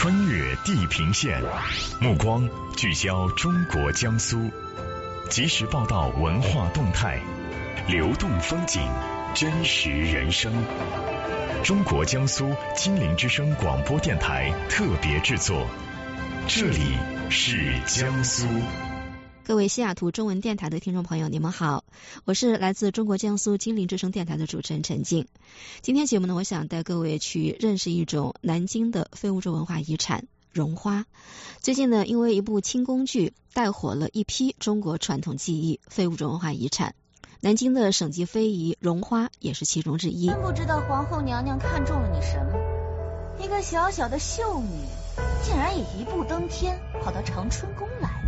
穿越地平线，目光聚焦中国江苏，及时报道文化动态，流动风景，真实人生。中国江苏金陵之声广播电台特别制作，这里是江苏。 各位西雅图中文电台的听众朋友，你们好，我是来自中国江苏金陵之声电台的主持人陈静。今天节目呢，我想带各位去认识一种南京的非物质文化遗产——绒花。最近呢，因为一部清宫剧带火了一批中国传统技艺非物质文化遗产，南京的省级非遗绒花也是其中之一。 真不知道皇后娘娘看中了你什么，一个小小的秀女，竟然也一步登天，跑到长春宫来了。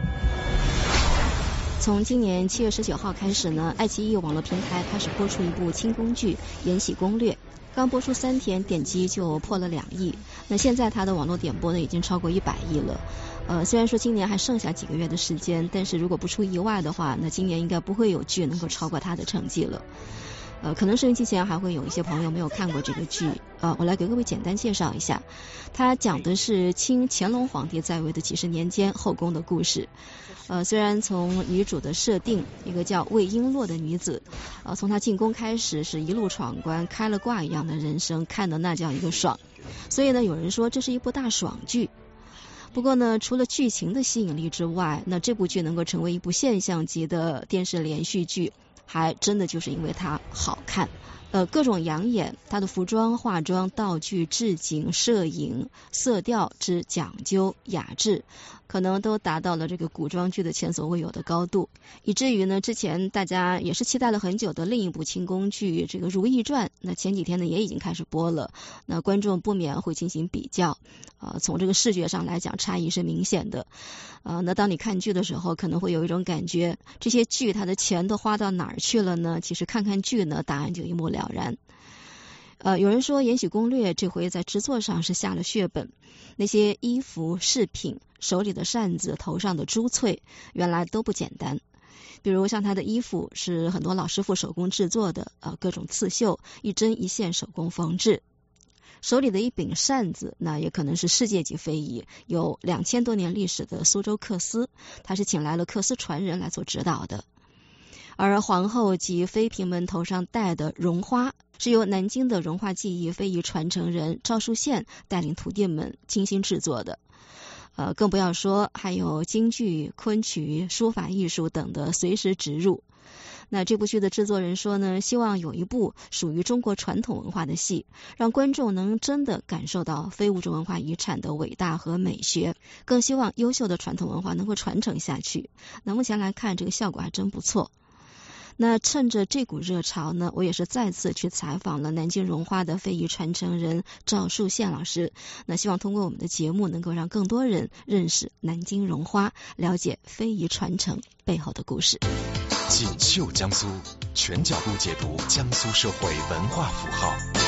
从今年7月19号开始呢，爱奇艺网络平台开始播出一部清宫剧《延禧攻略》，刚播出3天，点击就破了2亿。那现在它的网络点播呢，已经超过100亿了。虽然说今年还剩下几个月的时间，但是如果不出意外的话，那今年应该不会有剧能够超过它的成绩了。可能收音机前还会有一些朋友没有看过这个剧，我来给各位简单介绍一下。它讲的是清乾隆皇帝在位的几十年间后宫的故事。虽然从女主的设定，一个叫魏璎珞的女子，从她进宫开始是一路闯关，开了挂一样的人生，看的那叫一个爽。所以呢，有人说这是一部大爽剧。不过呢，除了剧情的吸引力之外，那这部剧能够成为一部现象级的电视连续剧，还真的就是因为它好看。各种养眼，它的服装、化妆、道具、置景、摄影、色调之讲究雅致，可能都达到了这个古装剧的前所未有的高度，以至于呢，之前大家也是期待了很久的另一部清宫剧这个《如懿传》，那前几天呢也已经开始播了，那观众不免会进行比较，从这个视觉上来讲差异是明显的。那当你看剧的时候，可能会有一种感觉，这些剧它的钱都花到哪儿去了呢？其实看看剧呢，答案就一目了然。有人说《延禧攻略》这回在制作上是下了血本，那些衣服、饰品、手里的扇子、头上的珠翠，原来都不简单。比如像他的衣服是很多老师傅手工制作的，各种刺绣，一针一线手工缝制。手里的一柄扇子，那也可能是世界级非遗，有2000多年历史的苏州缂丝，他是请来了缂丝传人来做指导的。而皇后及妃嫔们头上戴的绒花，是由南京的绒花技艺非遗传承人赵树宪带领徒弟们精心制作的。更不要说还有京剧、昆曲、书法艺术等的随时植入。那这部剧的制作人说呢，希望有一部属于中国传统文化的戏，让观众能真的感受到非物质文化遗产的伟大和美学，更希望优秀的传统文化能够传承下去。那目前来看，这个效果还真不错。那趁着这股热潮呢，我也是再次去采访了南京绒花的非遗传承人赵树宪老师。那希望通过我们的节目，能够让更多人认识南京绒花，了解非遗传承背后的故事。 锦绣江苏，全角度解读江苏社会文化符号。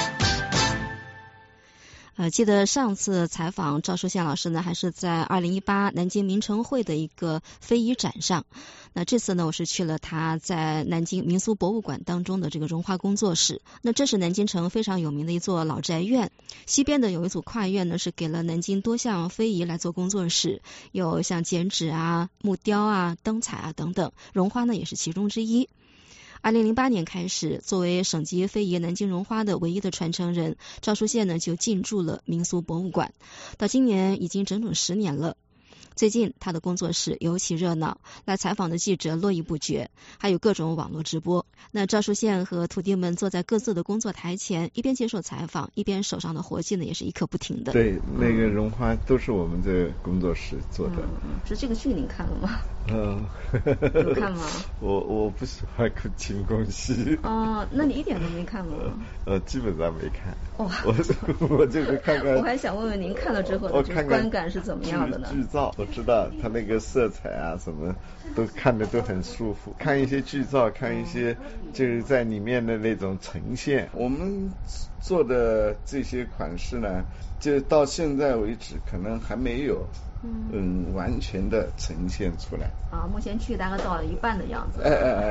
记得上次采访赵树宪老师呢，还是在2018南京民城会的一个非遗展上。那这次呢，我是去了他在南京民俗博物馆当中的这个绒花工作室。那这是南京城非常有名的一座老宅院，西边的有一组跨院呢，是给了南京多项非遗来做工作室，有像剪纸啊、木雕啊、灯彩啊等等，绒花呢也是其中之一。2008年开始，作为省级非遗南京绒花的唯一的传承人，赵树宪呢就进驻了民俗博物馆，到今年已经整整10年了。最近他的工作室尤其热闹，来采访的记者络绎不绝，还有各种网络直播。那赵树宪和徒弟们坐在各自的工作台前，一边接受采访，一边手上的活计呢也是一刻不停的。 对，那个绒花都是我们这工作室做的。 是这个剧您看了吗？有看吗？ 我不喜欢看清宫戏。 那你一点都没看吗？ 基本上没看。 哇， 我就是看看。 我还想问问您看了之后的这个观感是怎么样的呢？ 剧照我知道，它那个色彩啊什么都看得都很舒服。看一些剧照，看一些就是在里面的那种呈现。我们做的这些款式呢，就到现在为止可能还没有完全的呈现出来。 目前剧大概到了一半的样子。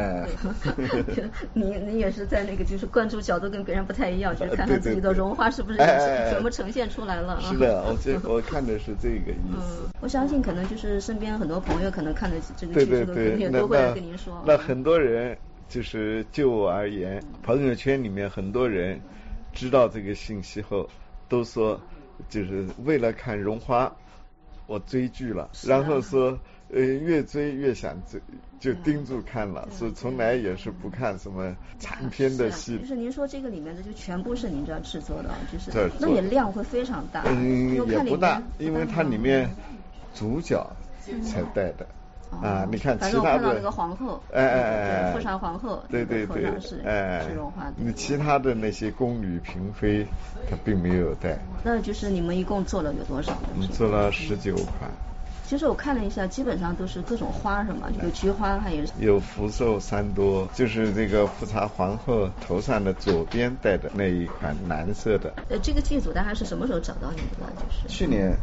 你也是在那个就是关注角度跟别人不太一样，就是看看自己的绒花是不是全部呈现出来了。 是的，我看的是这个意思。 我相信可能就是身边很多朋友可能看的这个剧的肯定都会来跟您说。 那很多人就是就我而言，朋友圈里面很多人知道这个信息后都说，就是为了看绒花我追剧了，然后说越追越想追，就盯住看了，所以从来也是不看什么长篇的戏。 就是您说这个里面的就全部是您这制作的，就是那也量会非常大。 也不大，因为它里面主角才带的。你看其他的， 反正我看到那个皇后，富察皇后， 对， 是绒花的。 你其他的那些宫女嫔妃，她并没有带。 那就是你们一共做了有多少？ 我们做了19款。 其实我看了一下，基本上都是各种花，是吗？有菊花，还有福寿3多，就是这个富察皇后头上的左边戴的那一款蓝色的。 这个剧组大概是什么时候找到你们的？就是去年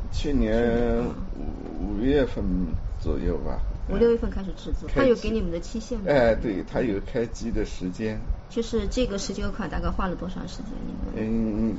5月份左右吧。 5、6月份开始制作，他有给你们的期限吗？ 对，他有开机的时间。 就是这个19款大概花了多长时间？你们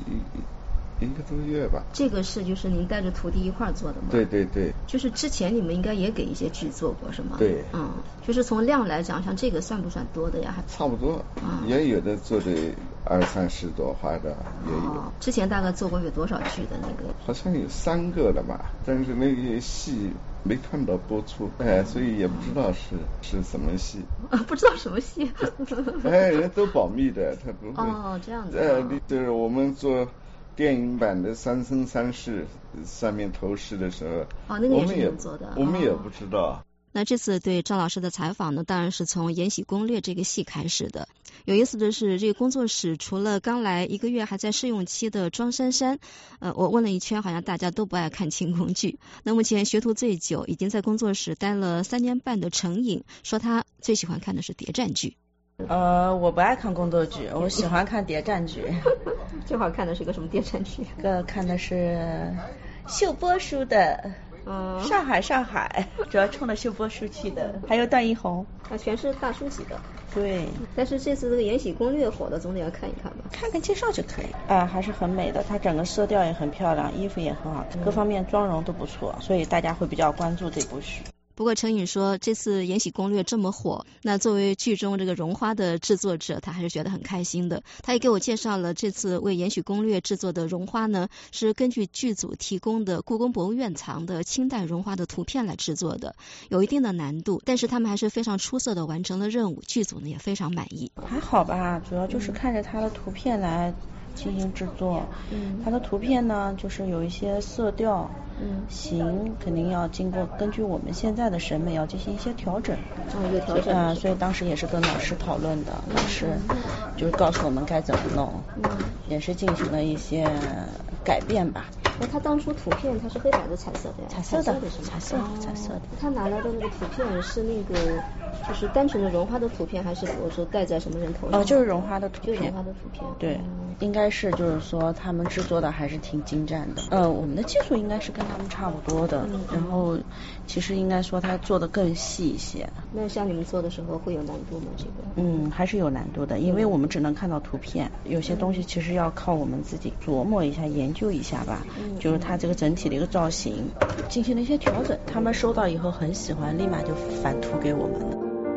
1个多月吧。 这个是就是您带着徒弟一块做的吗？ 对。 就是之前你们应该也给一些剧做过是吗？ 对。 就是从量来讲，像这个算不算多的呀？ 差不多。也有的做的20-30朵花的也有。 之前大概做过有多少剧的那个？ 好像有3个了吧，但是那些戏没看到播出，所以也不知道是什么戏。 不知道什么戏？ 人都保密的，他不会。这样子。 就是我们做电影版的《三生三世》上面投视的时候， 那个也是你们做的， 我们也不知道。 那这次对赵老师的采访呢，当然是从《延禧攻略》这个戏开始的。有意思的是，这个工作室除了刚来1个月还在试用期的庄珊珊，我问了一圈，好像大家都不爱看清宫剧。那目前学徒最久，已经在工作室待了3年半的程颖说，他最喜欢看的是谍战剧。 我不爱看宫斗剧，我喜欢看谍战剧。 最好看的是个什么谍战剧？ 看的是秀波叔的。上海，主要冲着秀波叔去的，还有段奕宏， 全是大叔级的。 对， 但是这次这个《延禧攻略》火的，总得要看一看吧？ 看介绍就可以。还是很美的，它整个色调也很漂亮，衣服也很好看，各方面妆容都不错，所以大家会比较关注这部剧。 不过程颖说，这次《延禧攻略》这么火，那作为剧中这个绒花的制作者，他还是觉得很开心的。他也给我介绍了这次为《延禧攻略》制作的绒花呢，是根据剧组提供的故宫博物院藏的清代绒花的图片来制作的，有一定的难度，但是他们还是非常出色的完成了任务，剧组呢也非常满意。 还好吧，主要就是看着他的图片来进行制作。它的图片呢，就是有一些色调。形肯定要根据我们现在的审美要进行一些调整。 有调整。 所以当时也是跟老师讨论的，老师就是告诉我们该怎么弄，也是进行了一些改变吧。 他当初图片它是黑白的、彩色的呀？ 彩色的。 他拿来的那个图片是那个就是单纯的绒花的图片，还是我说戴在什么人头上？ 就是绒花的图片。 就是绒花的图片。 对，应该是就是说他们制作的还是挺精湛的。我们的技术应该是跟他们差不多的，然后其实应该说他做的更细一些。 那像你们做的时候会有难度吗？这个？ 还是有难度的，因为我们只能看到图片，有些东西其实要靠我们自己琢磨一下、研究一下吧。就是它这个整体的一个造型进行了一些调整，他们收到以后很喜欢，立马就返图给我们了。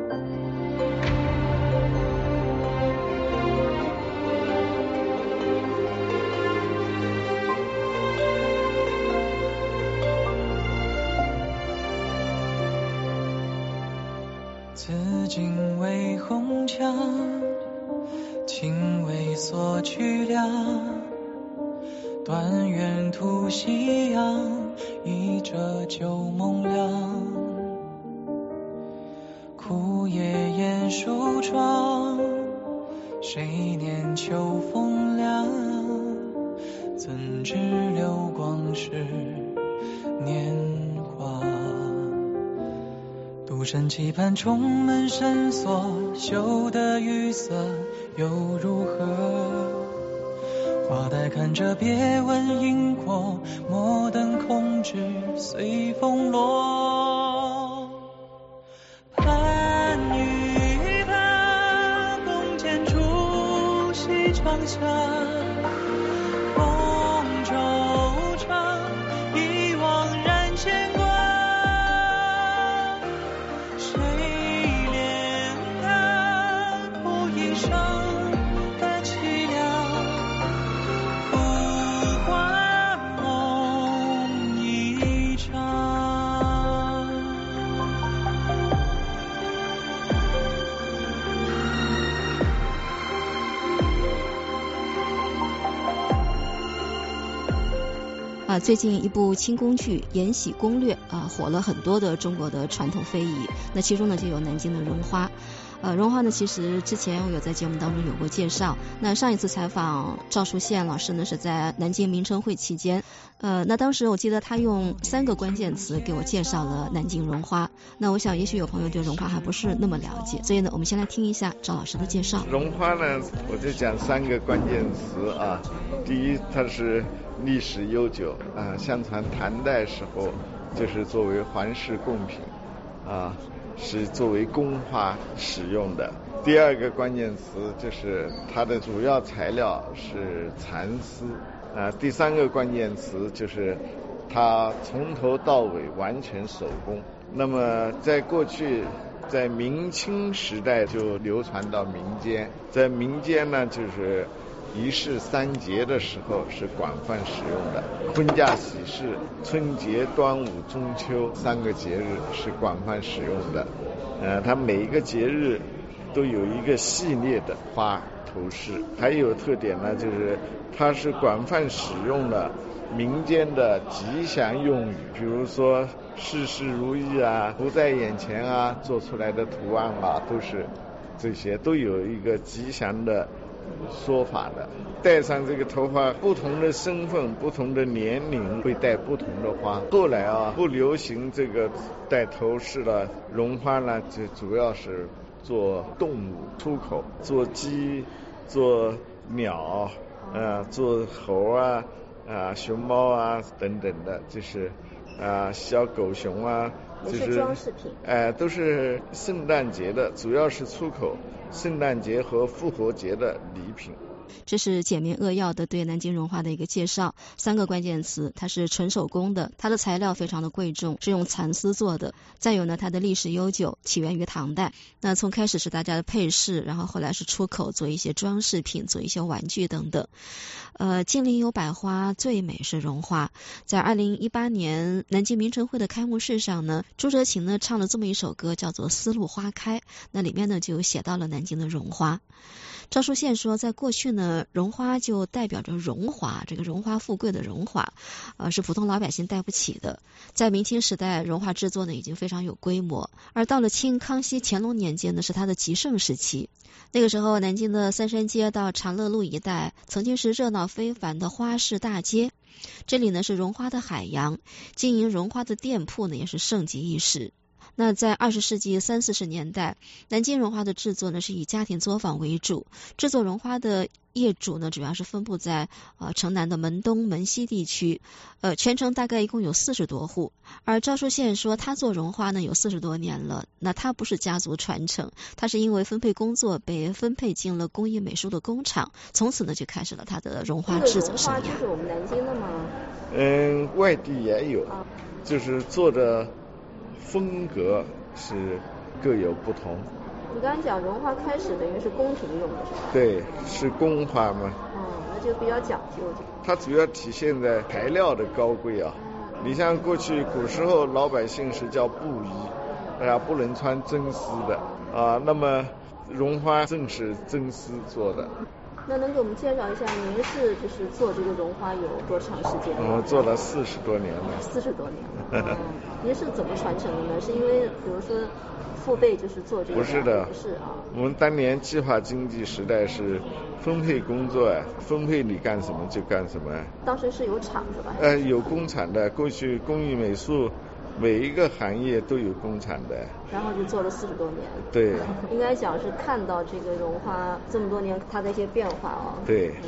紫荆为红墙，青为锁曲梁，断垣吐夕阳，一折旧梦凉。枯叶掩疏窗，谁念秋风凉？怎知流光是年华。独身期盼重门深锁，绣的玉色又如何？ 花待看着别问因果，莫等空枝随风落。盼与他共剪烛西窗下，风惆怅，一往然牵挂。谁怜他苦一生的凄凉，浮华梦一场。 最近一部清宫剧《延禧攻略》火了很多的中国的传统非遗，那其中呢就有南京的荣花。荣花呢，其实之前我有在节目当中有过介绍。那上一次采访赵树宪老师呢，是在南京明春会期间。那当时我记得他用3个关键词给我介绍了南京荣花。那我想，也许有朋友对荣花还不是那么了解，所以呢，我们先来听一下赵老师的介绍。 荣花呢，我就讲3个关键词啊。第一，它是历史悠久啊，相传唐代时候就是作为皇室贡品啊。是作为宫花使用的。第2个关键词就是它的主要材料是蚕丝第3个关键词就是它从头到尾完全手工。那么在过去，在明清时代就流传到民间，在民间呢，就是仪式3节的时候是广泛使用的，婚嫁喜事、春节、端午、中秋3个节日是广泛使用的。它每一个节日都有一个系列的花头饰，还有特点呢，就是它是广泛使用的民间的吉祥用语，比如说事事如意啊、福在眼前啊，做出来的图案啊，都是这些都有一个吉祥的说法的。戴上这个头发，不同的身份、不同的年龄会戴不同的花。后来不流行这个戴头饰了，荣花呢就主要是做动物出口，做鸡、做鸟做猴熊猫等等的，就是小狗熊就是装饰品都是圣诞节的，主要是出口圣诞节和复活节的礼品。 这是简明扼要的对南京荣花的一个介绍，3个关键词，它是纯手工的，它的材料非常的贵重，是用蚕丝做的。再有呢，它的历史悠久，起源于唐代。那从开始是大家的配饰，然后后来是出口做一些装饰品，做一些玩具等等。金陵有百花，最美是荣花。在2018年南京明春会的开幕式上呢，朱哲琴呢唱了这么一首歌，叫做《丝路花开》，那里面呢就写到了南京的荣花。赵树宪说，在过去呢，荣花就代表着荣华，这个荣华富贵的荣华，是普通老百姓带不起的。在明清时代，荣华制作呢已经非常有规模，而到了清康熙、乾隆年间呢，是它的极盛时期。那个时候，南京的三山街到长乐路一带，曾经是热闹非凡的花市大街。这里呢是荣花的海洋，经营荣花的店铺呢也是盛极一时。那在20世纪30、40年代，南京荣花的制作呢是以家庭作坊为主，制作荣花的业主呢主要是分布在城南的门东、门西地区，全城大概一共有40多户。而赵树宪说，他做荣花呢有40多年了，那他不是家族传承，他是因为分配工作被分配进了工艺美术的工厂，从此呢就开始了他的荣花制作生涯。 这个荣花就是我们南京的吗？ 外地也有，就是做的风格是各有不同。 你刚才讲荣花开始等于是宫廷用的是吧？ 对，是宫花嘛。 那就比较讲究。 它主要体现在材料的高贵你像过去古时候老百姓是叫布衣，不能穿真丝的那么荣花正是真丝做的。 那能给我们介绍一下，您是就是做这个荣花有多长时间了？ 做了40多年了。 40多年了。您是怎么传承的呢？是因为比如说父辈就是做这个？ 不是的， 不是我们当年计划经济时代是分配工作分配你干什么就干什么。 当时是有厂是吧？ 有工厂的，过去工艺美术每一个行业都有工厂的。 然后就做了40多年。 对。 应该讲是看到这个荣花这么多年它的一些变化对。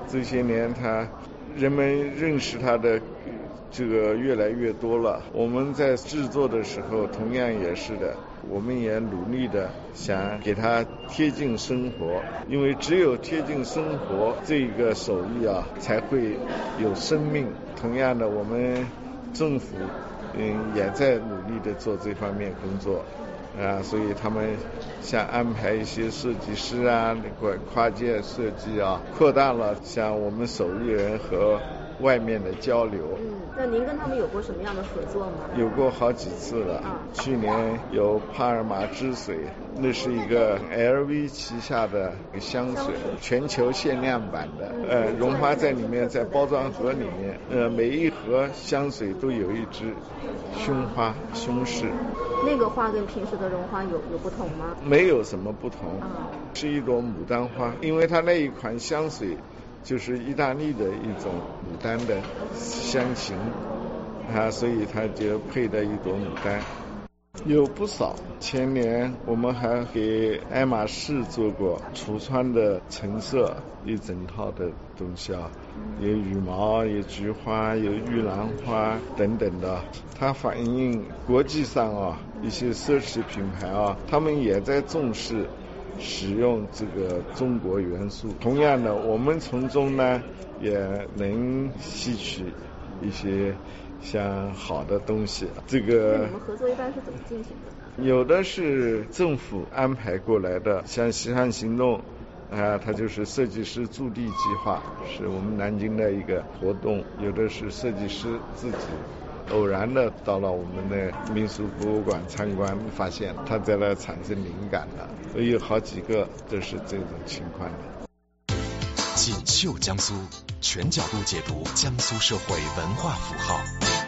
这些年人们认识他的这个越来越多了。我们在制作的时候同样也是的，我们也努力的想给它贴近生活，因为只有贴近生活，这个手艺才会有生命。同样的，我们政府也在努力的做这方面工作所以他们像安排一些设计师跨界设计扩大了像我们手艺人和外面的交流。 那您跟他们有过什么样的合作吗？ 有过好几次了。去年有帕尔玛之水，那是一个 LV 旗下的香水，全球限量版的，绒花在里面，在包装盒里面，每一盒香水都有一只胸饰。 那个花跟平时的绒花有不同吗？ 没有什么不同，是一朵牡丹花，因为它那一款香水就是意大利的一种牡丹的香型所以它就配的一朵牡丹。有不少，前年我们还给爱马仕做过橱窗的陈设，一整套的东西有羽毛，有菊花，有玉兰花等等的。它反映国际上一些奢侈品牌他们也在重视使用这个中国元素。同样的，我们从中呢也能吸取一些像好的东西。这个你们合作一般是怎么进行的？ 有的是政府安排过来的，像西汉行动它就是设计师驻地计划，是我们南京的一个活动。有的是设计师自己偶然的到了我们的民俗博物馆参观，发现他在那产生灵感了。有好几个都是这种情况的。 锦绣江苏，全角度解读江苏社会文化符号。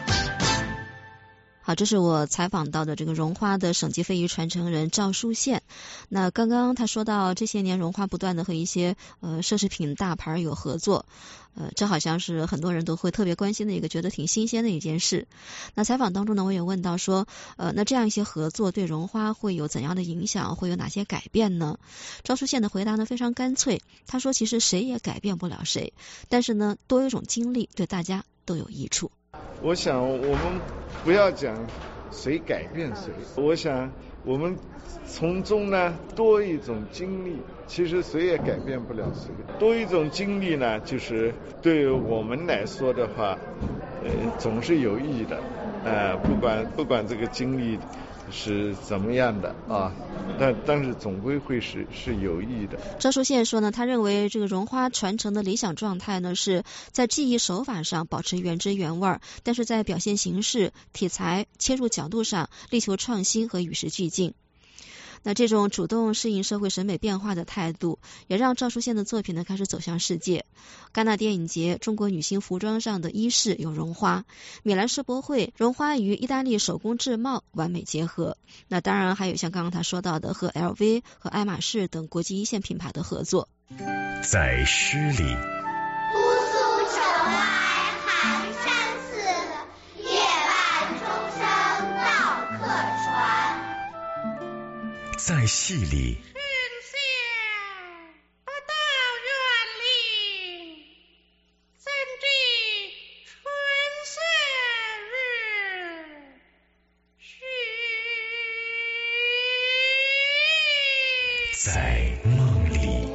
好，这是我采访到的这个绒花的省级非遗传承人赵书宪。那刚刚他说到这些年绒花不断的和一些奢侈品大牌有合作，这好像是很多人都会特别关心的一个，觉得挺新鲜的一件事。那采访当中呢，我也问到说，那这样一些合作对绒花会有怎样的影响，会有哪些改变呢？赵书宪的回答呢非常干脆，他说其实谁也改变不了谁，但是呢多一种经历对大家都有益处。 我想我们不要讲谁改变谁，我想我们从中呢多一种经历，其实谁也改变不了谁。多一种经历呢，就是对我们来说的话，总是有益的。不管这个经历是怎么样的但是总归会是有益的。 赵书宪说呢，他认为这个绒花传承的理想状态呢，是在技艺手法上保持原汁原味，但是在表现形式、题材、切入角度上力求创新和与时俱进。那这种主动适应社会审美变化的态度，也让赵书宪的作品呢开始走向世界。戛纳电影节中国女性服装上的衣饰有绒花，米兰世博会绒花与意大利手工制帽完美结合。那当然还有像刚刚他说到的和 LV 和爱马仕等国际一线品牌的合作。 在诗里， 姑苏城来寒山寺，夜半钟声到客船。 在戏里， 春夏不到园里，怎知春色日徐。 在梦里，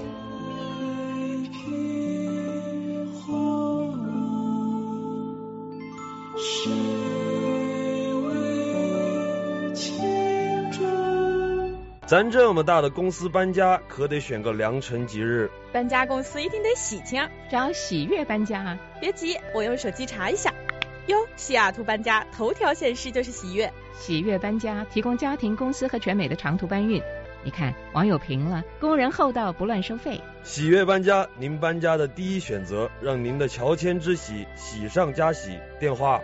咱这么大的公司搬家，可得选个良辰吉日。 搬家公司一定得喜庆， 找喜悦搬家啊！ 别急，我用手机查一下。哟，西雅图搬家头条显示就是喜悦。 喜悦搬家提供家庭、公司和全美的长途搬运。你看，网友评了，工人厚道，不乱收费。 喜悦搬家，您搬家的第一选择，让您的乔迁之喜喜上加喜。电话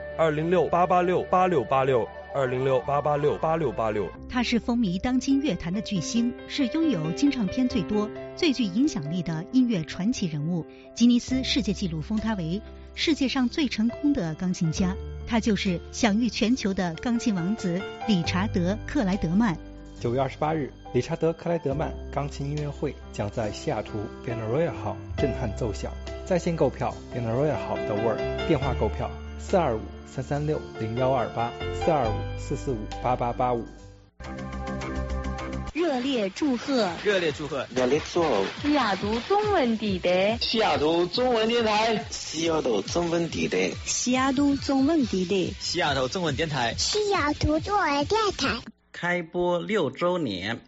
206-886-8686，206-886-8686。 他是风靡当今乐坛的巨星，是拥有金唱片最多、最具影响力的音乐传奇人物。吉尼斯世界纪录封他为世界上最成功的钢琴家。他就是享誉全球的钢琴王子理查德·克莱德曼。 9月28日，理查德·克莱德曼钢琴音乐会将在西雅图 Benaroya Hall 震撼奏响。 在线购票点了 Royal 好的味儿，电话购票425-336-0128，425-445-8885。 热烈祝贺！ 热烈祝贺！ 热烈祝贺！ 西雅图中文地带， 西雅图中文电台，西雅图中文地带， 西雅图中文地带， 西雅图中文电台， 西雅图中文电台开播6周年。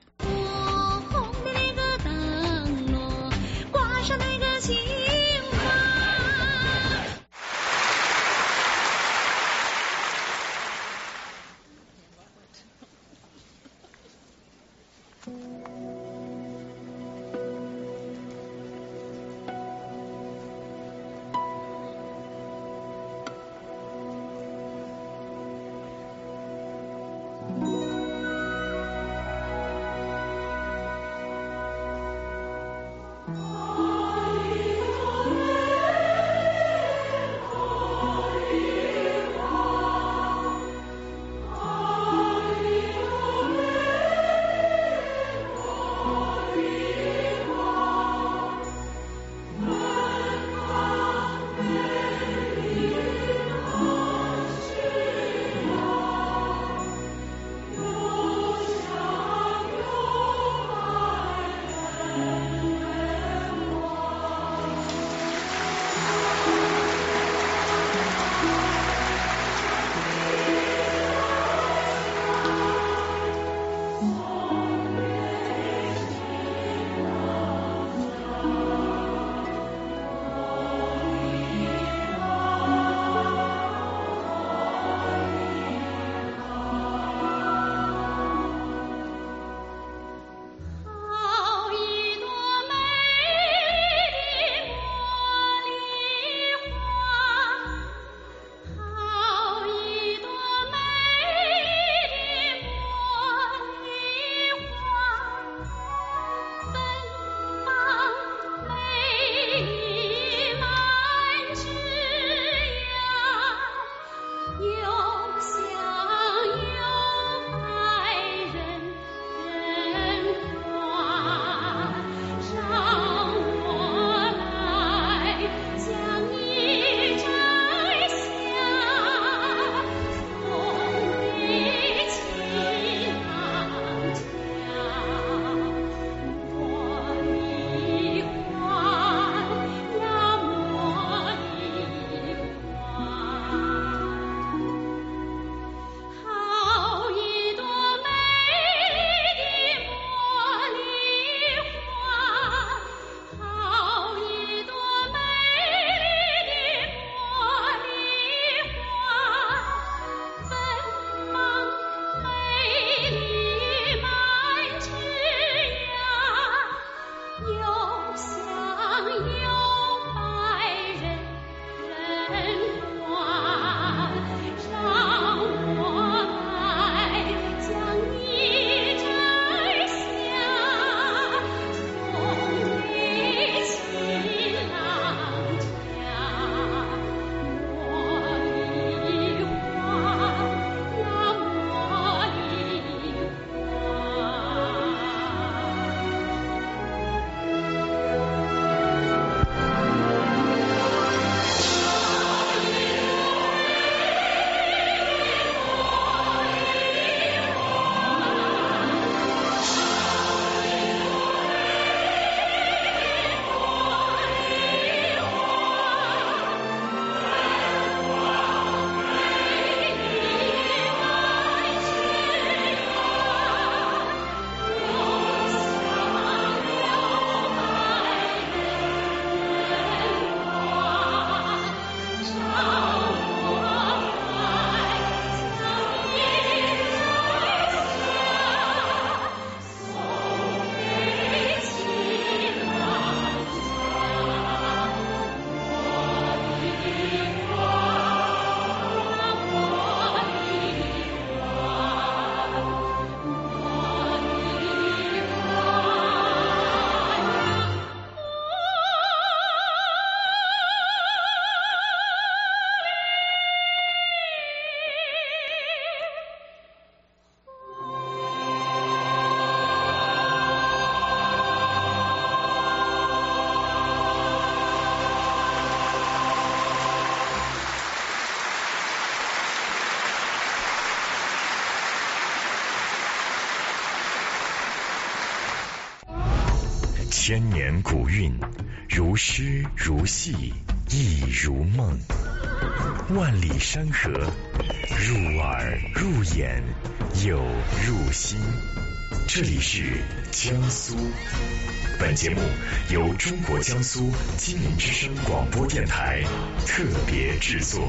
千年古韵，如诗如戏，意如梦。万里山河，入耳入眼，有入心。这里是江苏。本节目由中国江苏金陵之声广播电台特别制作。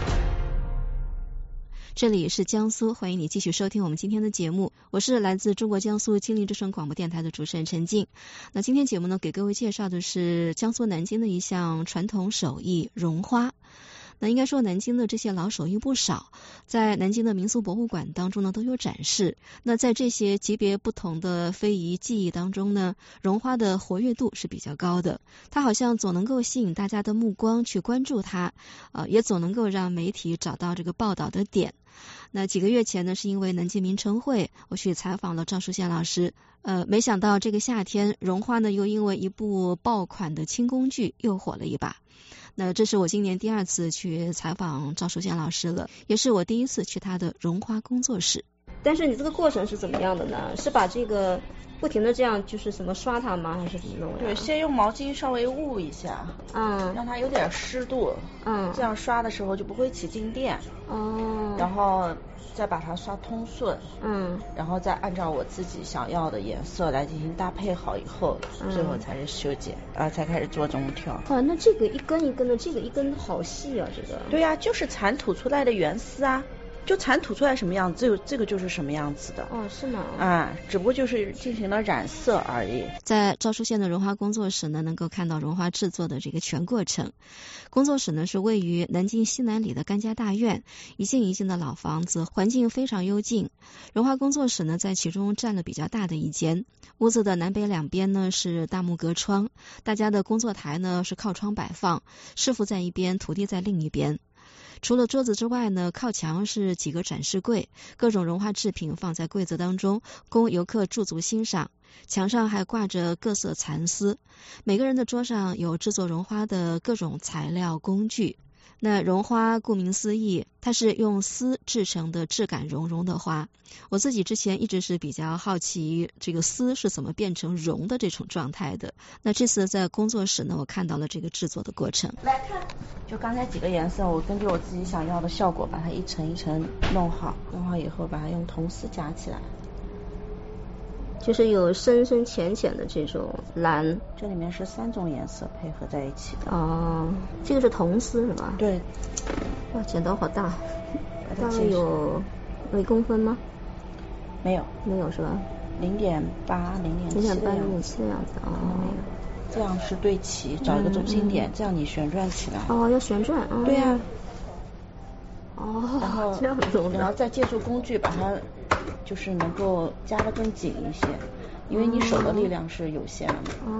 这里是江苏，欢迎你继续收听我们今天的节目，我是来自中国江苏金陵之声广播电台的主持人陈静。那今天节目呢，给各位介绍的是江苏南京的一项传统手艺绒花。那应该说南京的这些老手艺不少，在南京的民俗博物馆当中呢都有展示。那在这些级别不同的非遗技艺当中呢，绒花的活跃度是比较高的，它好像总能够吸引大家的目光去关注它，也总能够让媒体找到这个报道的点。那几个月前呢，是因为南京名城会，我去采访了赵淑宪老师。没想到这个夏天，绒花呢又因为一部爆款的轻工剧又火了一把。那这是我今年第2次去采访赵淑宪老师了，也是我第1次去他的绒花工作室。但是你这个过程是怎么样的呢？是把这个不停的这样就是什么刷它吗？还是怎么弄的？ 对，先用毛巾稍微捂一下，让它有点湿度，这样刷的时候就不会起静电。然后再把它刷通顺，然后再按照我自己想要的颜色来进行搭配好以后，最后才是修剪才开始做中条。 那这个一根一根的，这个一根好细啊，这个。 对呀，就是蚕吐出来的原丝啊。就蚕吐出来什么样子，这个就是什么样子的。 是吗？ 只不过就是进行了染色而已。 在赵淑宪的绒花工作室呢，能够看到绒花制作的这个全过程。工作室呢是位于南京西南里的甘家大院，一进一进的老房子，环境非常幽静。绒花工作室呢在其中占了比较大的一间，屋子的南北两边呢是大木隔窗，大家的工作台呢是靠窗摆放，师傅在一边，徒弟在另一边。除了桌子之外呢，靠墙是几个展示柜，各种绒花制品放在柜子当中，供游客驻足欣赏。墙上还挂着各色蚕丝，每个人的桌上有制作绒花的各种材料工具。那绒花顾名思义，它是用丝制成的质感绒绒的花。我自己之前一直是比较好奇这个丝是怎么变成绒的这种状态的。那这次在工作室呢，我看到了这个制作的过程。 来看，就刚才几个颜色，我根据我自己想要的效果，把它一层一层弄好以后，把它用铜丝夹起来。 就是有深深浅浅的这种蓝， 这里面是3种颜色配合在一起的。 这个是铜丝是吧？ 对。 哇，剪刀好大，大概有1公分吗？ 没有是吧 ？0.8、0.7的样子。这样是对齐，找一个中心点，这样你旋转起来。 要旋转。 对呀。 然后这样子， 然后再借助工具把它就是能够夹得更紧一些，因为你手的力量是有限的。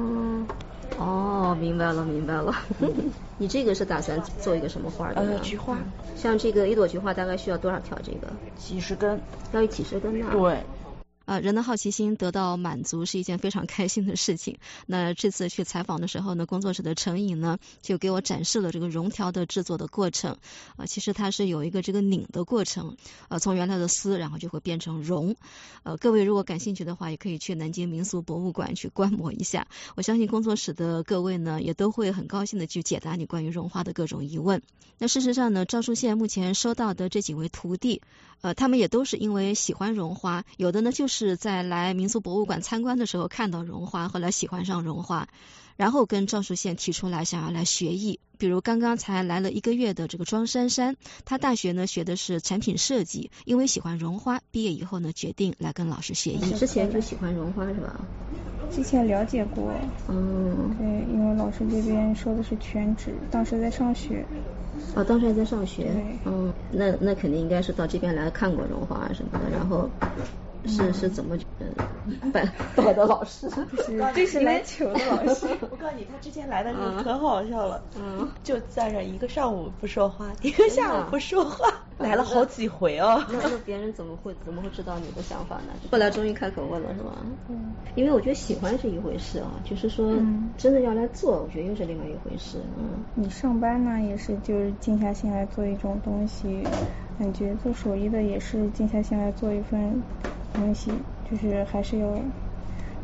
明白了。你这个是打算做一个什么花的？ 菊花。 像这个1朵菊花大概需要多少条？这个几十根。 要有几十根啊？ 对。 人的好奇心得到满足是一件非常开心的事情。那这次去采访的时候呢，工作室的程颖呢就给我展示了这个绒条的制作的过程。其实它是有一个这个拧的过程，从原来的丝然后就会变成绒。各位如果感兴趣的话，也可以去南京民俗博物馆去观摩一下。我相信工作室的各位呢也都会很高兴的去解答你关于绒花的各种疑问。那事实上呢，赵淑宪目前收到的这几位徒弟，他们也都是因为喜欢绒花，有的呢就是在来民俗博物馆参观的时候看到绒花，后来喜欢上绒花，然后跟赵淑宪提出来想要来学艺。比如刚刚才来了1个月的这个庄珊珊，她大学呢学的是产品设计，因为喜欢绒花，毕业以后呢决定来跟老师学艺。之前就喜欢绒花是吧？ 之前了解过。对，因为老师这边说的是全职，当时在上学。 当时还在上学。那肯定应该是到这边来看过绒花什么的，然后是怎么拜的老师？ 这是来求的老师。 我告诉你，他之前来的时候可好笑了，就在这1个上午不说话，1个下午不说话，来了好几回哦。 那别人怎么会知道你的想法呢？后来终于开口问了是吧？因为我觉得喜欢是一回事就是说真的要来做，我觉得又是另外一回事。 你上班呢也是就是静下心来做一种东西，感觉做手艺的也是静下心来做一份东西，就是还是要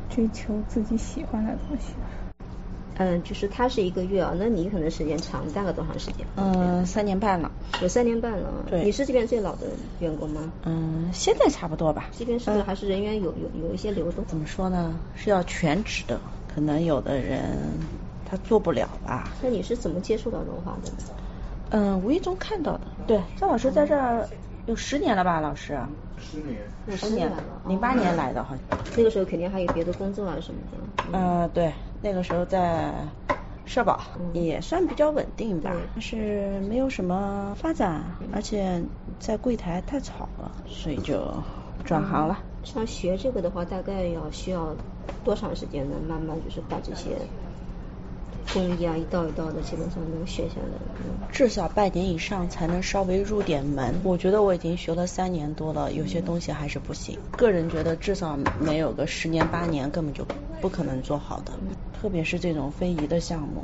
追求自己喜欢的东西。 就是他是1个月啊，那你可能时间长，大概多长时间 ？3年半了。 有3年半了。 对。 你是这边最老的员工吗？ 现在差不多吧。 这边是不是还是人员有一些流动？ 怎么说呢？是要全职的，可能有的人他做不了吧。 那你是怎么接触到荣华的呢？ 无意中看到的。对，赵老师在这儿有10年了吧，老师？10年了，08年来的好像。 那个时候肯定还有别的工作啊什么的。对，那个时候在社保，也算比较稳定吧，但是没有什么发展，而且在柜台太吵了，所以就转行了。 像学这个的话，大概需要多长时间呢？慢慢就是把这些工艺啊一道一道的基本上能学下来。 至少半年以上才能稍微入点门。我觉得我已经学了3年多了，有些东西还是不行。个人觉得至少没有个10年8年根本就不可能做好的，特别是这种非遗的项目。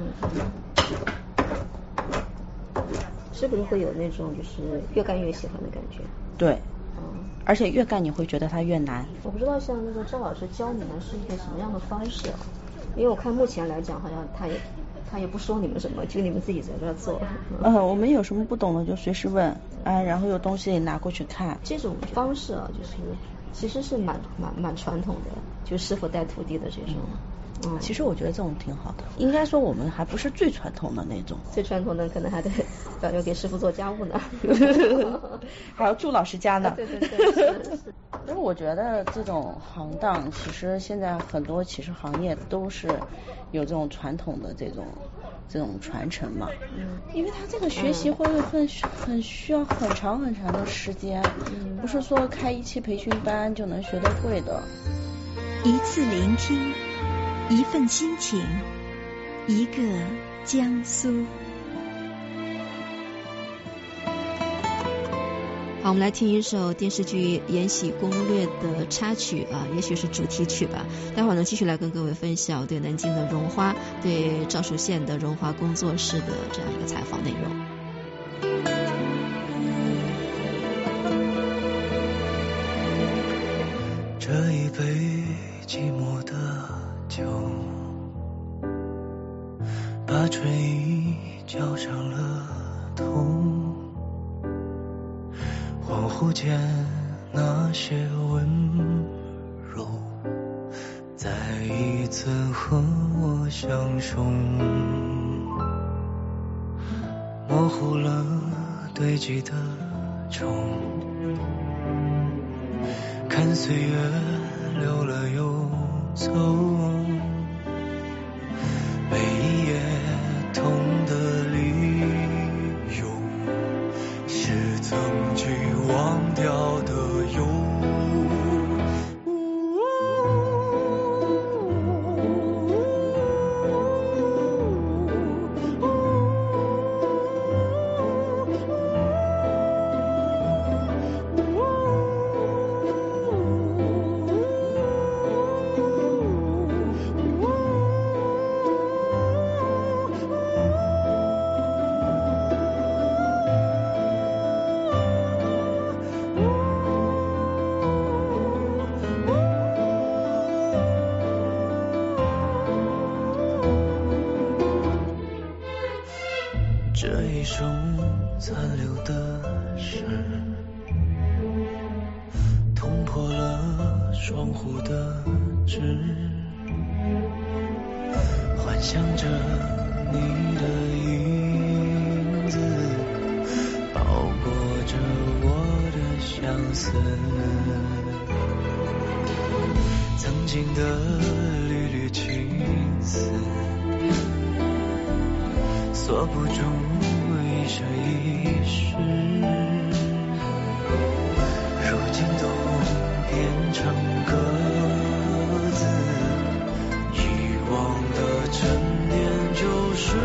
是不是会有那种就是越干越喜欢的感觉？ 对。而且越干你会觉得它越难。我不知道像那个赵老师教你们是一个什么样的方式啊？因为我看目前来讲，好像他也不说你们什么，就你们自己在这做。 我们有什么不懂的就随时问，然后有东西拿过去看。 这种方式啊，就是其实是蛮传统的，就师傅带徒弟的这种。 其实我觉得这种挺好的。应该说我们还不是最传统的那种， 最传统的可能还得早就给师傅做家务呢， 还要住老师家呢。 对。 因为我觉得这种行当，其实现在很多其实行业都是有这种传统的这种传承嘛。因为他这个学习会很需要很长的时间，不是说开1期培训班就能学得会的。 一次聆听，一份心情，一个江苏。 好，我们来听一首电视剧《延禧攻略》的插曲啊，也许是主题曲吧。待会儿呢，继续来跟各位分享对南京的荣花，对赵渚县的荣华工作室的这样一个采访内容。 这一杯寂寞的酒，把春意浇上了头。恍惚间，那些温柔再一次和我相拥，模糊了堆积的愁，看岁月流了又走，每一夜痛的理由是曾经忘掉的忧。这一生残留的事，捅破了窗户的纸，幻想着你的影子，包裹着我的相思，曾经的缕缕情丝，锁不住一生一世，如今都变成歌字，遗忘的陈年旧事。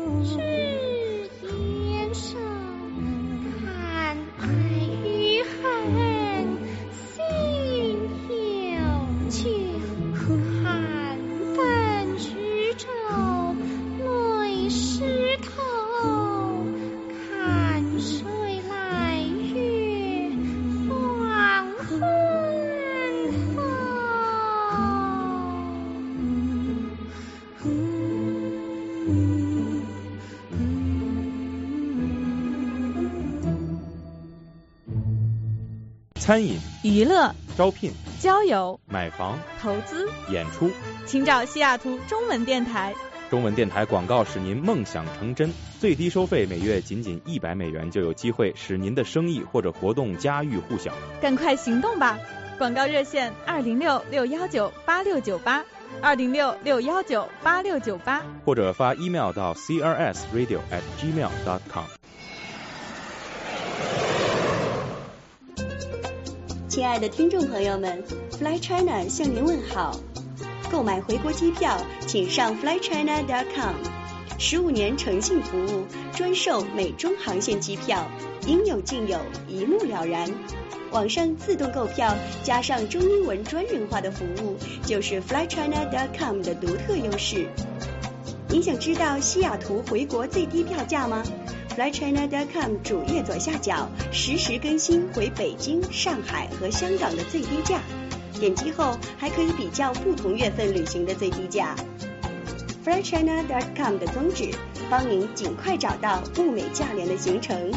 餐饮、 娱乐、 招聘、 交友、 买房、 投资、 演出， 请找西雅图中文电台。 中文电台广告使您梦想成真，最低收费每月仅仅$100就有机会使您的生意或者活动家喻户晓。 赶快行动吧！广告热线206-619-8698，206-619-8698， 或者发 email 到 crsradio@gmail.com。 亲爱的听众朋友们 ，Fly China 向您问好。购买回国机票，请上 flychina.com。15年诚信服务，专售美中航线机票，应有尽有，一目了然。网上自动购票，加上中英文专人化的服务，就是 flychina.com 的独特优势。您想知道西雅图回国最低票价吗？flychina.com 主页左下角实时更新回北京、上海和香港的最低价，点击后还可以比较不同月份旅行的最低价。flychina.com 的宗旨，帮您尽快找到物美价廉的行程。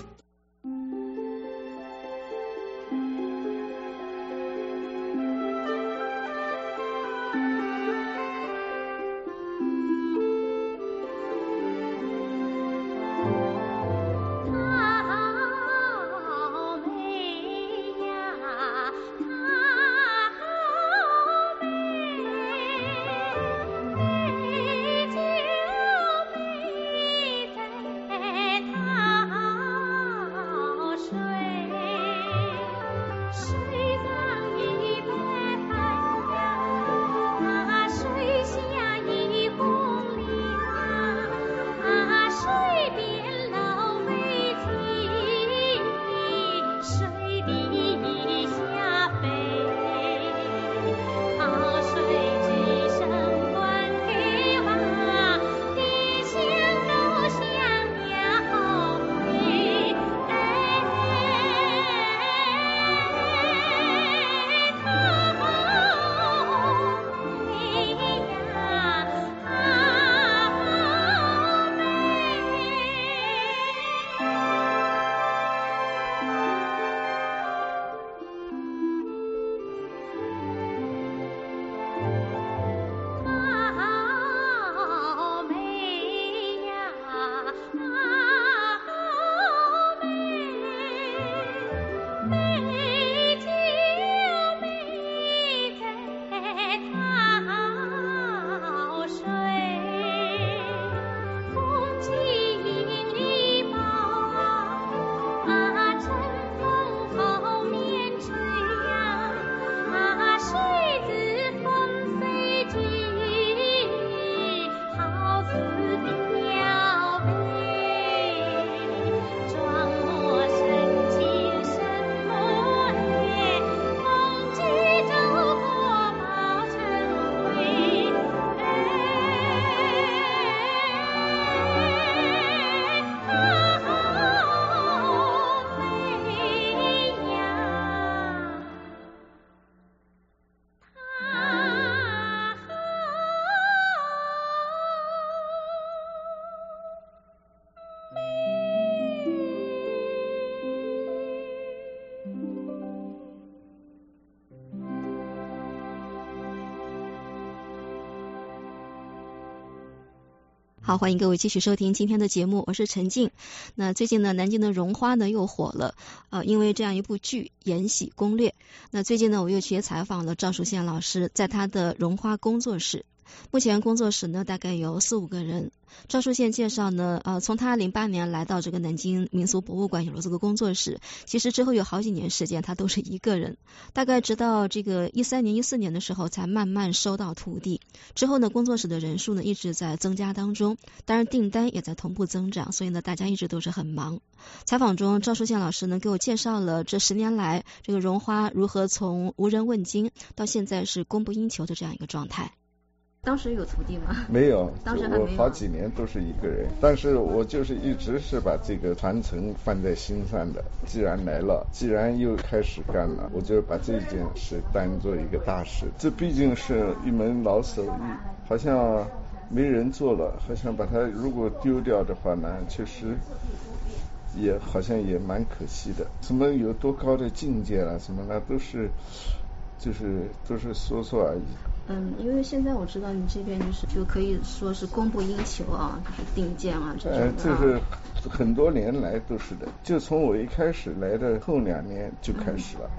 好，欢迎各位继续收听今天的节目，我是陈静。那最近呢，南京的绒花呢又火了，因为这样一部剧《延禧攻略》。那最近呢，我又去采访了赵淑宪老师，在他的绒花工作室。 目前工作室呢大概有4-5个人。赵树宪介绍呢，从他08年来到这个南京民俗博物馆有了这个工作室，其实之后有好几年时间他都是一个人，大概直到这个13年、14年的时候才慢慢收到徒弟。之后呢，工作室的人数呢一直在增加当中，当然订单也在同步增长，所以呢大家一直都是很忙。采访中，赵树宪老师呢给我介绍了这10年来这个绒花如何从无人问津到现在是供不应求的这样一个状态。当时有徒弟吗？ 没有， 当时还没有。 我好几年都是一个人，但是我就是一直是把这个传承放在心上的。既然来了，既然又开始干了，我就把这件事当做一个大事。这毕竟是一门老手艺，好像没人做了，好像把它如果丢掉的话呢，确实也好像也蛮可惜的。什么有多高的境界了什么的都是说说而已。 因为现在我知道你这边就可以说是供不应求啊，就是订件啊这种的。 这是很多年来都是的，就从我一开始来的后2年就开始了。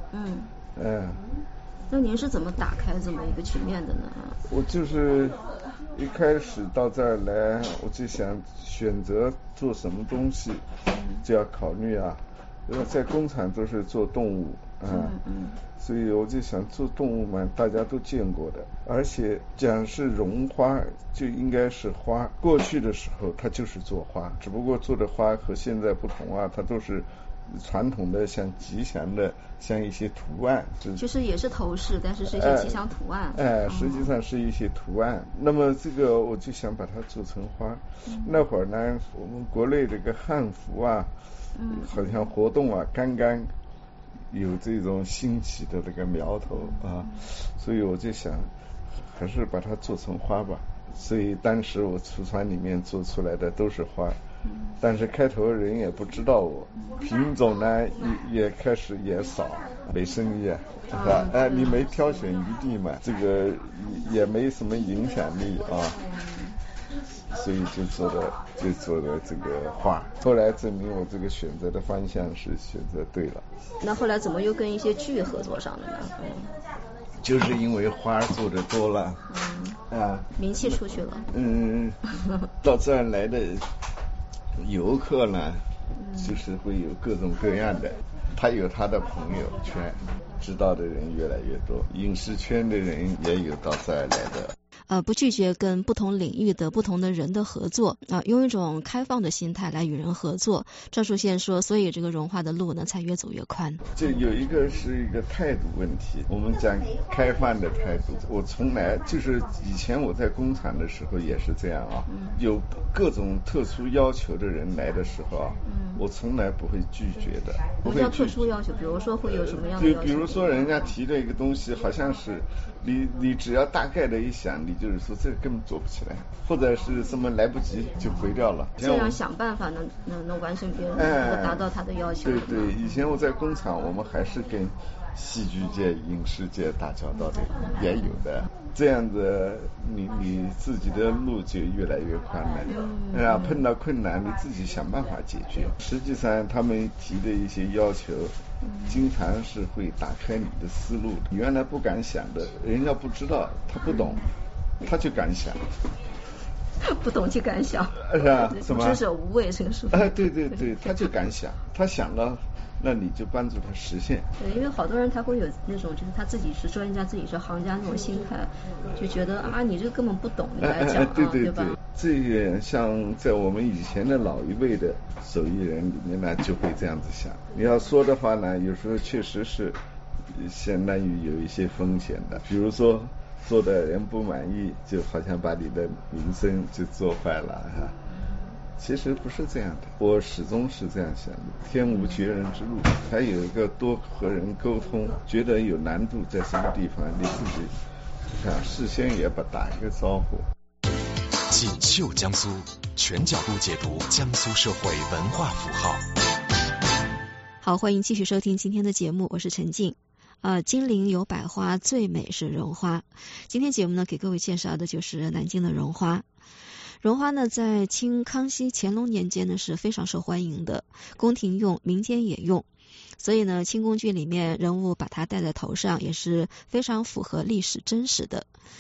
那您是怎么打开这么一个局面的呢？ 我就是一开始到这儿来，我就想选择做什么东西，就要考虑啊，在工厂都是做动物所以我就想做动物嘛，大家都见过的，而且讲是绒花就应该是花，过去的时候它就是做花，只不过做的花和现在不同啊，它都是传统的像吉祥的，像一些图案， 就是也是头饰，但是是一些吉祥图案。 实际上是一些图案。那么这个我就想把它做成花。那会儿呢，我们国内这个汉服啊，好像活动啊，刚刚有这种兴起的这个苗头啊，所以我就想还是把它做成花吧。所以当时我橱窗里面做出来的都是花。但是开头人也不知道我，品种呢也开始也少，没生意啊，是吧？你没挑选余地嘛，这个也没什么影响力啊，所以就做的这个花。后来证明我这个选择的方向是选择对了。 那后来怎么又跟一些剧合作上了呢？ 就是因为花做的多了， 名气出去了。 到这儿来的游客呢，就是会有各种各样的，他有他的朋友圈，知道的人越来越多，影视圈的人也有到这儿来的。 不拒绝跟不同领域的不同的人的合作用一种开放的心态来与人合作。赵树宪说，所以这个绒花的路呢才越走越宽。 这有一个是一个态度问题，我们讲开放的态度。我从来就是以前我在工厂的时候也是这样啊，有各种特殊要求的人来的时候啊，我从来不会拒绝的。 不叫特殊要求，比如说会有什么样的要求？ 比如说人家提的一个东西，好像是你只要大概的一想，你就是说这个根本做不起来，或者是什么来不及就回掉了。 这样想办法能完成别人能达到他的要求。 对，以前我在工厂，我们还是跟戏剧界、影视界打交道的，也有的。这样子，你自己的路就越来越宽了。碰到困难，你自己想办法解决。实际上，他们提的一些要求，经常是会打开你的思路。你原来不敢想的，人家不知道，他不懂，他就敢想。 不懂就敢想， 是吧？什么？ 知者无畏，这个是。 对，他就敢想，他想了。那你就帮助他实现。 对，因为好多人他会有那种就是他自己是专家，自己是行家那种心态，就觉得你这个根本不懂，你来讲对吧？ 这个像在我们以前的老一辈的手艺人里面呢，就会这样子想。你要说的话呢，有时候确实是相当于有一些风险的，比如说做的人不满意，就好像把你的名声就做坏了哈。其实不是这样的，我始终是这样想的，天无绝人之路，还有一个多和人沟通，觉得有难度在什么地方，你自己事先也打一个招呼。 锦绣江苏，全角度解读江苏社会文化符号。 好，欢迎继续收听今天的节目，我是陈静。金陵有百花，最美是绒花。今天节目呢，给各位介绍的就是南京的绒花。绒花呢，在清康熙、乾隆年间呢是非常受欢迎的，宫廷用，民间也用。所以呢，清宫剧里面人物把它戴在头上，也是非常符合历史真实的。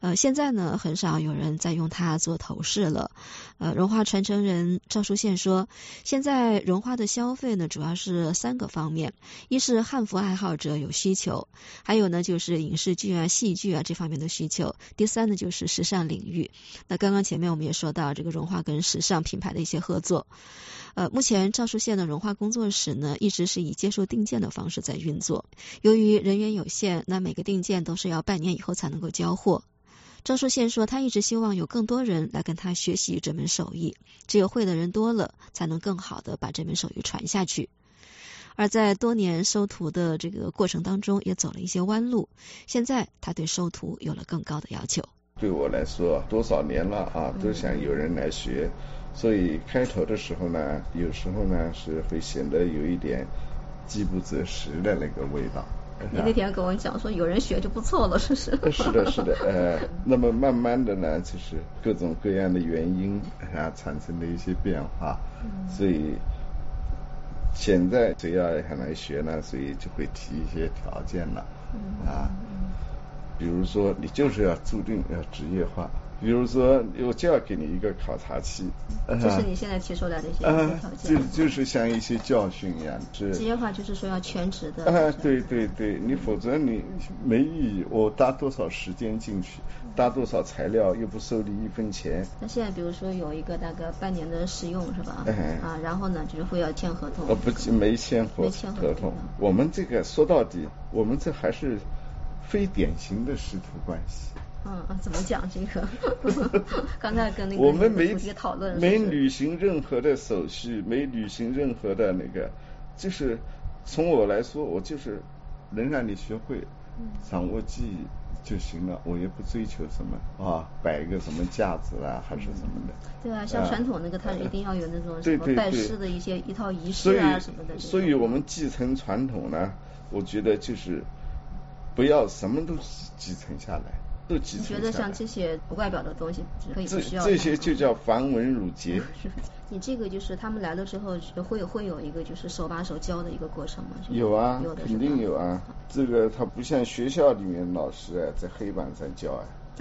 现在呢，很少有人再用它做头饰了。绒花传承人赵树宪说，现在绒花的消费呢，主要是3个方面：一是汉服爱好者有需求，还有呢就是影视剧啊、戏剧啊这方面的需求，第3呢就是时尚领域。那刚刚前面我们也说到这个绒花跟时尚品牌的一些合作。目前赵树宪的绒花工作室呢，一直是以接受订件的方式在运作。由于人员有限，那每个订件都是要半年以后才能够交货。赵树宪说，他一直希望有更多人来跟他学习这门手艺，只有会的人多了，才能更好的把这门手艺传下去。而在多年收徒的这个过程当中，也走了一些弯路。现在他对收徒有了更高的要求。 对我来说，多少年了啊，都想有人来学。所以开头的时候呢，有时候呢是会显得有一点饥不择食的那个味道。 你那天跟我讲说有人学就不错了，是不是？ 是的，是的。那么慢慢的呢，就是各种各样的原因产生的一些变化，所以现在只要还来学呢，所以就会提一些条件了比如说你就是要注定要职业化。比如说，我就要给你一个考察期， 这是你现在提出来的一些条件， 就是像一些教训一样。 职业化就是说要全职的。 对，你否则你没意义。我搭多少时间进去，搭多少材料，又不收你1分钱。 那现在比如说有一个大概半年的试用是吧？然后呢，就是会要签合同。 没签合同。我们这个说到底，我们这还是非典型的师徒关系。 怎么讲这个？刚才跟那个我们讨论没履行任何的手续，没履行任何的那个，就是从我来说，我就是能让你学会掌握技艺就行了，我也不追求什么摆一个什么架子还是什么的。 对啊，像传统那个，它一定要有那种什么拜师的一套仪式啊什么的。 所以我们继承传统呢，我觉得就是不要什么都继承下来。 你觉得像这些外表的东西可以不需要？ 这些就叫繁文缛节。 你这个就是他们来了之后会有一个就是手把手教的一个过程吗？ 有啊，肯定有啊。这个它不像学校里面老师在黑板上教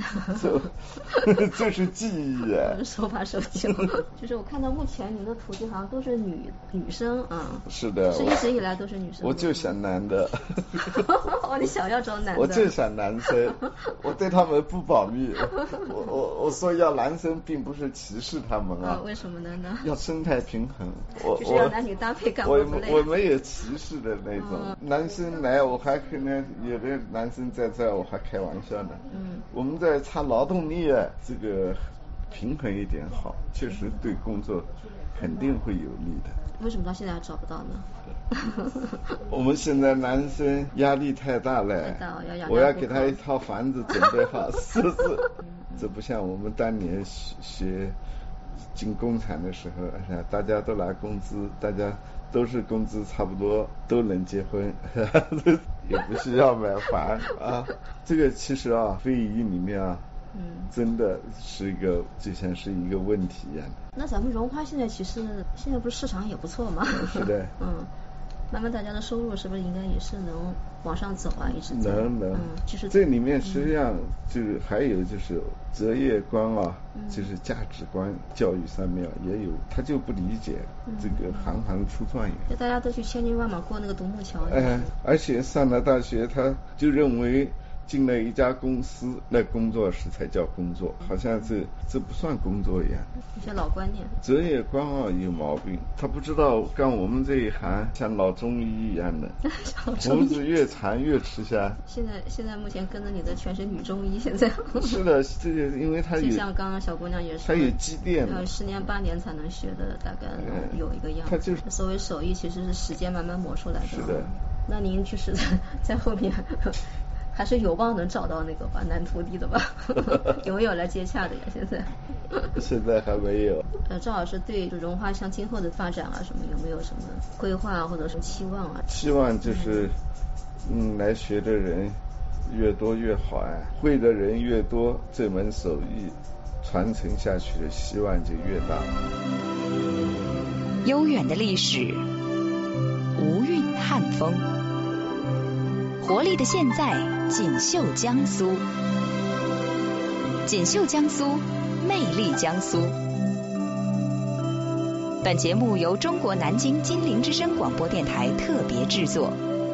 这是技艺手把手教。就是我看到目前你的徒弟好像都是女生是的， 是一直以来都是女生。 我就想男的。 你想要找男的？ 我就想男生，我对他们不保密。我说要男生，并不是歧视他们为什么呢？ 要生态平衡。 就是要男女搭配干活不累。 我没有歧视的那种。男生来，我还可能有的男生在这，我还开玩笑呢。我们在差劳动力这个平衡一点好，确实对工作肯定会有利的。 为什么到现在还找不到呢？ 我们现在男生压力太大了，我要给他一套房子准备好，是不是？这不像我们当年学进工厂的时候，大家都拿工资，大家都是工资差不多，都能结婚，也不需要买房这个其实非遗里面真的是一个就像是一个问题一样的。 那咱们绒花现在不是市场也不错吗？ 是的。 慢慢大家的收入是不是应该也是能往上走一直走？ 能。就是这里面实际上就是还有就是择业观就是价值观教育上面也有，他就不理解这个行行出状元。 就大家都去千军万马过那个独木桥。 而且上了大学，他就认为进了一家公司，那工作时才叫工作，好像这不算工作一样。 一些老观念。 择业观有毛病，他不知道干我们这一行像老中医一样的，胡子越长越吃香。 现在目前跟着你的全是女中医，现在。 是的，这个因为他有， 就像刚刚小姑娘也说， 他有积淀， 要10年8年才能学的，大概有一个样子。 他就是所谓手艺，其实是时间慢慢磨出来的。 是的。 那您就是在后面。还是有望能找到那个男徒弟的吧？有没有来接洽的呀？ 现在还没有。 赵老师对绒花像今后的发展什么有没有什么规划或者是期望期望就是来学的人越多越好会的人越多，这门手艺传承下去的希望就越大。 悠远的历史，无韵汉风，活力的现在，锦绣江苏。 锦绣江苏，魅力江苏。本节目由中国南京金陵之声广播电台特别制作。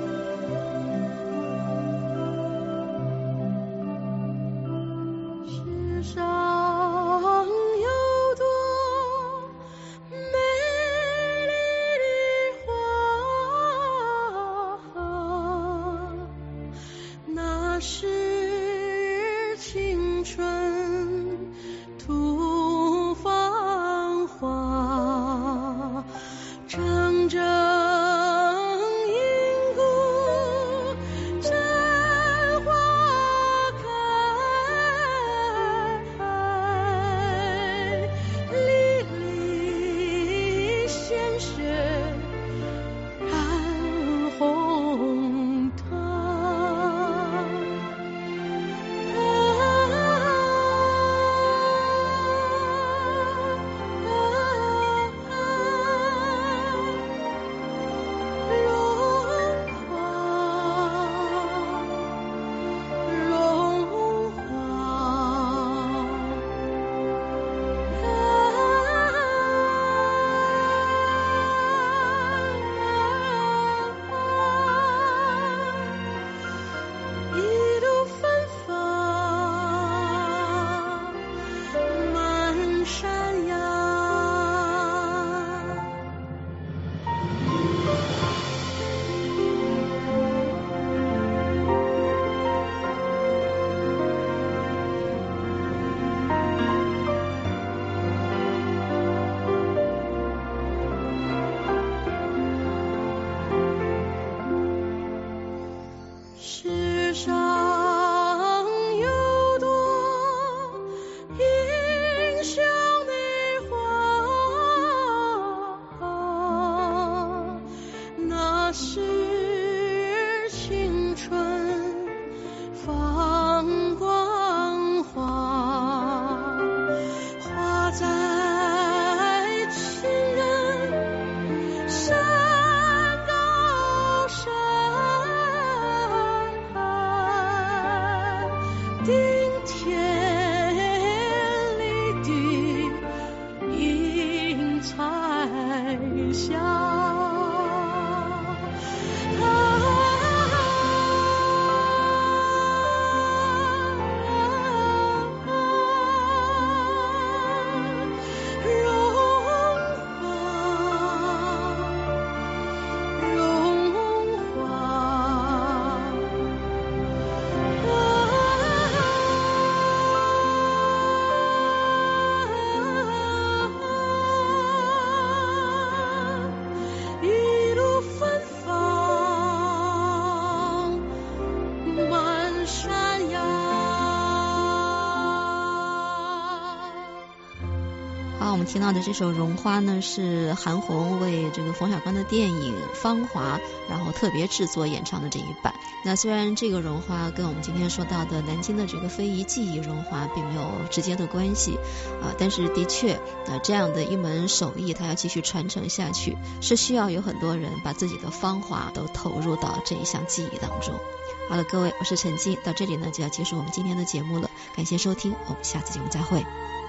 我们听到的这首《绒花》呢，是韩红为这个冯小刚的电影《芳华》然后特别制作演唱的这一版。那虽然这个绒花跟我们今天说到的南京的这个非遗技艺绒花并没有直接的关系但是的确这样的一门手艺它要继续传承下去，是需要有很多人把自己的芳华都投入到这一项技艺当中。好了，各位，我是陈静，到这里呢就要结束我们今天的节目了，感谢收听，我们下次节目再会。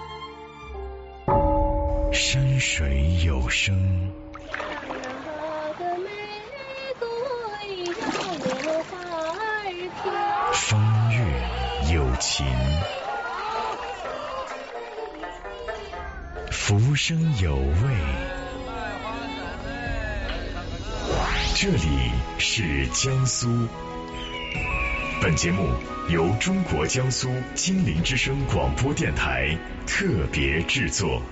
山水有声，风月有情，浮生有味。这里是江苏。本节目由中国江苏金陵之声广播电台特别制作。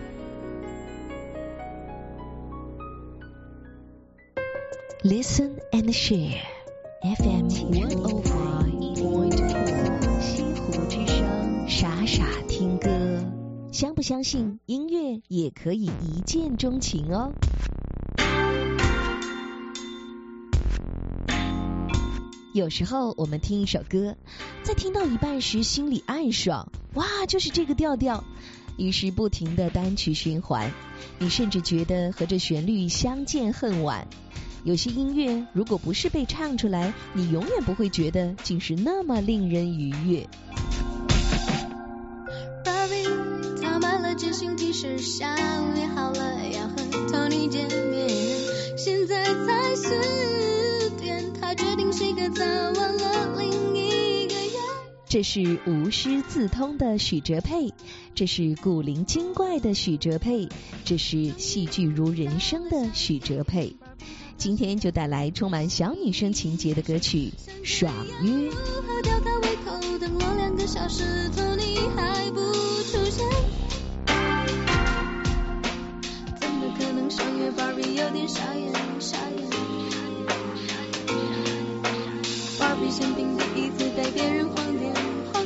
Listen and share FM 105.4西湖之声，傻傻听歌。相不相信音乐也可以一见钟情哦？有时候我们听一首歌，在听到一半时心里暗爽，哇，就是这个调调，于是不停的单曲循环，你甚至觉得和这旋律相见恨晚。有些音乐如果不是被唱出来，你永远不会觉得竟是那么令人愉悦。 买了简讯提示，下午约好了要和 Tony 见面，现在才4点，他决定睡个早，忘了另一个人。 这是无师自通的许哲佩，这是古灵精怪的许哲佩，这是戏剧如人生的许哲佩。今天就带来充满小女生情节的歌曲《爽约》。 喝掉他胃口，等了2个小时 ，Tony 还不出现，怎么可能爽约 ？Barbie 有点傻眼。Barbie 生病第一次被别人晃点。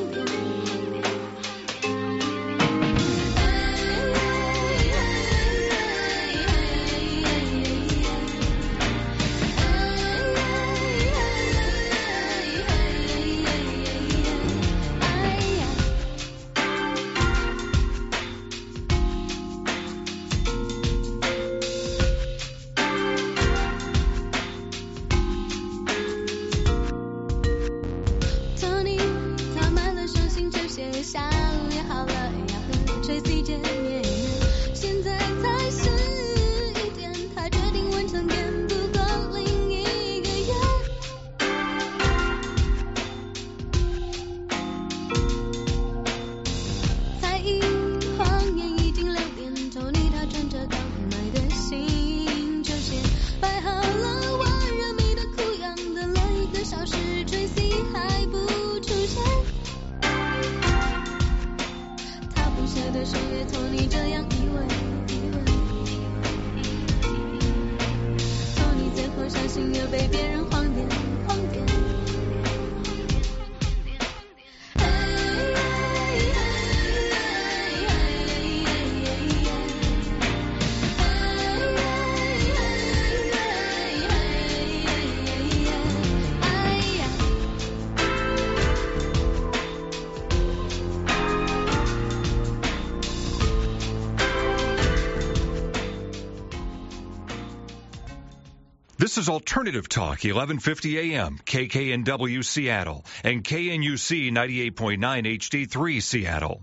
This is Alternative Talk, 1150 AM, KKNW Seattle, and KNUC 98.9 HD3 Seattle.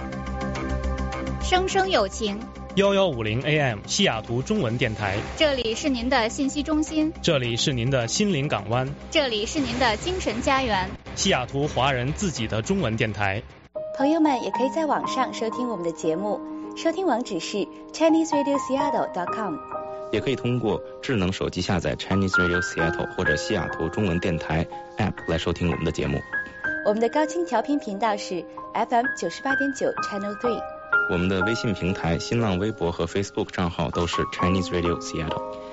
生生有情 1150 AM 西雅图中文电台， 这里是您的信息中心， 这里是您的心灵港湾， 这里是您的精神家园， 西雅图华人自己的中文电台。 朋友们也可以在网上收听我们的节目，收听网址是 ChineseRadioSeattle.com， 也可以通过智能手机下载 Chinese Radio Seattle 或者西雅图中文电台 App 来收听我们的节目。 我们的高清调频频道是 FM 98.9 Channel 3。 我们的微信平台、新浪微博和 Facebook 账号都是 Chinese Radio Seattle。